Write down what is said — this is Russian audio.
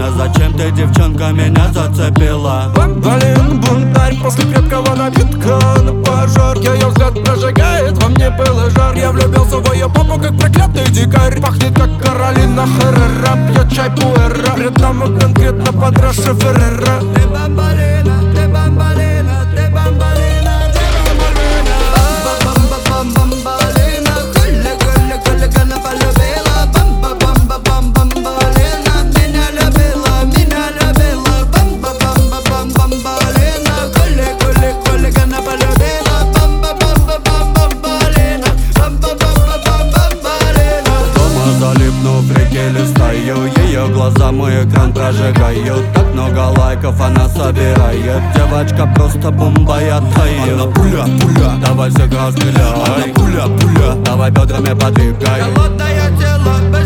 Бомбалина, зачем ты, девчонка, меня зацепила? Бомбалин, бунтарь, после крепкого напитка на пожар. Ее взгляд прожигает, во мне был жар. Я влюбился в ее попу, как проклятый дикарь. Пахнет, как Каролина Херрера, пьет чай пуэра. Перед нами конкретно подросший Феррера. Ты бомбалина, ты бомбалина, ты бомбалина, ты бомбалина. Бомбалина, хулигана полюбила. Бомбалина, меня любила. Бомбалина, хулигана полюбила. Бомбалина. Дома залипнув, в реке листаю. Ее глаза мой экран прожигают. Так много лайков она собирает. Девочка просто бомба, я таю. Она пуля, пуля, давай всех разстреляй. Она пуля, пуля, давай бедрами подвигай. Холодное тело,